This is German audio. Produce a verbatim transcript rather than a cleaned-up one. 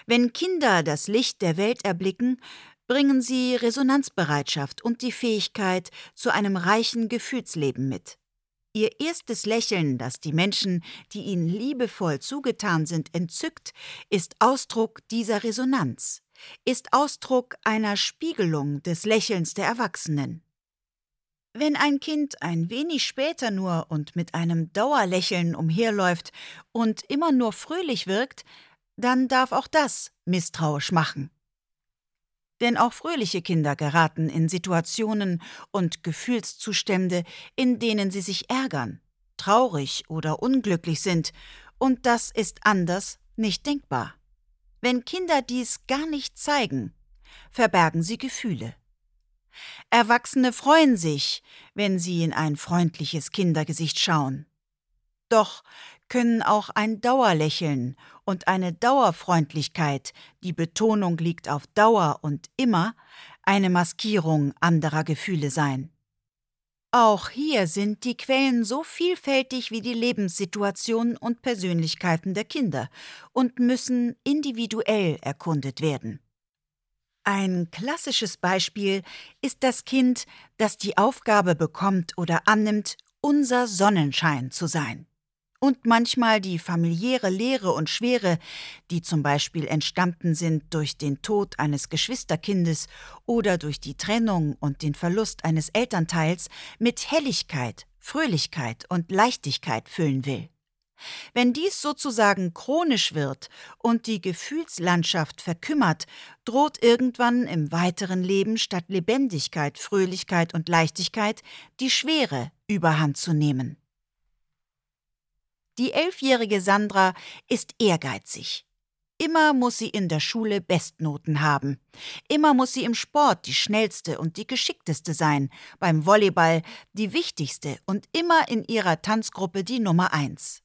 Wenn Kinder das Licht der Welt erblicken, bringen sie Resonanzbereitschaft und die Fähigkeit zu einem reichen Gefühlsleben mit. Ihr erstes Lächeln, das die Menschen, die ihnen liebevoll zugetan sind, entzückt, ist Ausdruck dieser Resonanz, ist Ausdruck einer Spiegelung des Lächelns der Erwachsenen. Wenn ein Kind ein wenig später nur und mit einem Dauerlächeln umherläuft und immer nur fröhlich wirkt, dann darf auch das misstrauisch machen. Denn auch fröhliche Kinder geraten in Situationen und Gefühlszustände, in denen sie sich ärgern, traurig oder unglücklich sind, und das ist anders nicht denkbar. Wenn Kinder dies gar nicht zeigen, verbergen sie Gefühle. Erwachsene freuen sich, wenn sie in ein freundliches Kindergesicht schauen. Doch können auch ein Dauerlächeln und eine Dauerfreundlichkeit, die Betonung liegt auf Dauer und immer, eine Maskierung anderer Gefühle sein. Auch hier sind die Quellen so vielfältig wie die Lebenssituationen und Persönlichkeiten der Kinder und müssen individuell erkundet werden. Ein klassisches Beispiel ist das Kind, das die Aufgabe bekommt oder annimmt, unser Sonnenschein zu sein. Und manchmal die familiäre Leere und Schwere, die zum Beispiel entstanden sind durch den Tod eines Geschwisterkindes oder durch die Trennung und den Verlust eines Elternteils, mit Helligkeit, Fröhlichkeit und Leichtigkeit füllen will. Wenn dies sozusagen chronisch wird und die Gefühlslandschaft verkümmert, droht irgendwann im weiteren Leben statt Lebendigkeit, Fröhlichkeit und Leichtigkeit die Schwere überhand zu nehmen. Die elfjährige Sandra ist ehrgeizig. Immer muss sie in der Schule Bestnoten haben. Immer muss sie im Sport die schnellste und die geschickteste sein, beim Volleyball die wichtigste und immer in ihrer Tanzgruppe die Nummer eins.